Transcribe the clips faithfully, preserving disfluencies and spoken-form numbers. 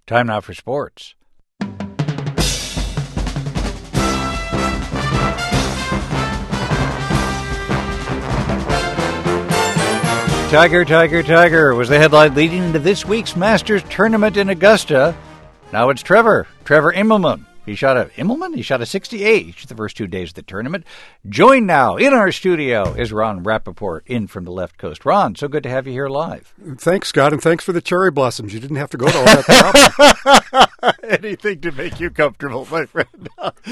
Time now for sports. Tiger, Tiger, Tiger was the headline leading into this week's Masters tournament in Augusta. Now it's Trevor, Trevor Immelman. He shot a Immelman. He shot a sixty-eight the first two days of the tournament. Joined now in our studio is Ron Rappaport, in from the left coast. Ron, so good to have you here live. Thanks, Scott, and thanks for the cherry blossoms. You didn't have to go to all that trouble. Anything to make you comfortable, my friend.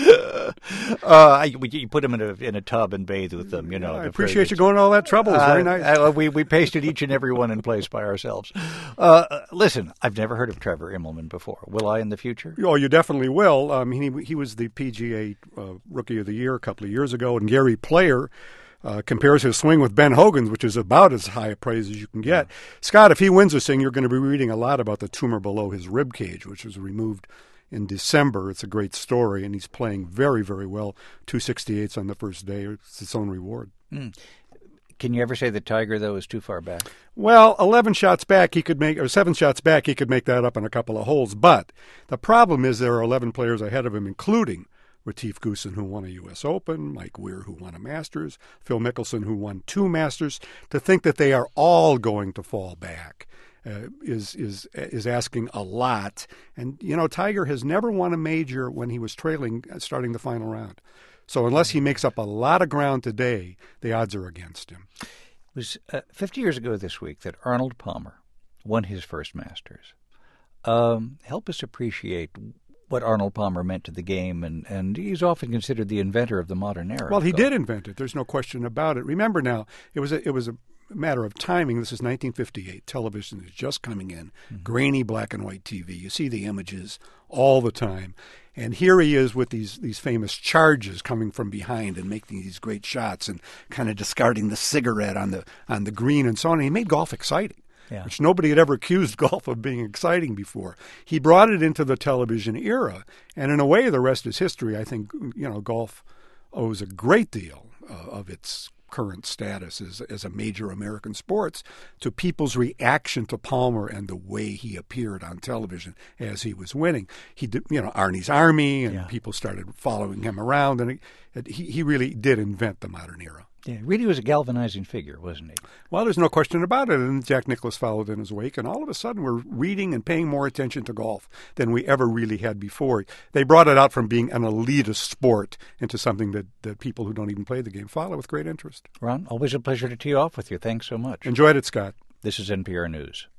uh, you put them in a in a tub and bathe with them. You know. I appreciate you going to all that trouble. It's very nice. Uh, we we pasted each and every one in place by ourselves. Uh, listen, I've never heard of Trevor Immelman before. Will I in the future? Oh, you definitely will. Um, he he was the P G A uh, Rookie of the Year a couple of years ago, and Gary Player uh, compares his swing with Ben Hogan's, which is about as high a praise as you can get. Yeah. Scott, if he wins this thing, you're going to be reading a lot about the tumor below his rib cage, which was removed in December. It's a great story, and he's playing very, very well. two sixty-eights on the first day. It's its own reward. Mm. Can you ever say that Tiger, though, is too far back? Well, eleven shots back, he could make, or seven shots back, he could make that up in a couple of holes. But the problem is there are eleven players ahead of him, including Retief Goosen, who won a U S Open, Mike Weir, who won a Masters, Phil Mickelson, who won two Masters. To think that they are all going to fall back uh, is is is asking a lot. And, you know, Tiger has never won a major when he was trailing uh, starting the final round. So unless he makes up a lot of ground today, the odds are against him. It was uh, fifty years ago this week that Arnold Palmer won his first Masters. Um, help us appreciate what Arnold Palmer meant to the game, and, and he's often considered the inventor of the modern era. Well, he did invent it. There's no question about it. Remember now, it was a, it was a matter of timing. This is nineteen fifty-eight. Television is just coming in. Mm-hmm. Grainy black and white T V. You see the images all the time. And here he is with these these famous charges coming from behind and making these great shots and kind of discarding the cigarette on the on the green and so on. And he made golf exciting, yeah. which nobody had ever accused golf of being exciting before. He brought it into the television era, and in a way, the rest is history. I think you know golf owes a great deal uh, of its current status as, as a major American sports to people's reaction to Palmer and the way he appeared on television as he was winning. He did, you know, Arnie's Army, and yeah. people started following him around, and it, it, he, he really did invent the modern era. Yeah, really was a galvanizing figure, wasn't he? Well, there's no question about it, and Jack Nicklaus followed in his wake, and all of a sudden we're reading and paying more attention to golf than we ever really had before. They brought it out from being an elitist sport into something that, that people who don't even play the game follow with great interest. Ron, always a pleasure to tee off with you. Thanks so much. Enjoyed it, Scott. This is N P R News.